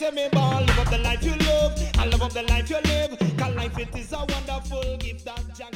say me ball. Live up the life you love, and love up the life you live. Cause life it is a wonderful gift that Jah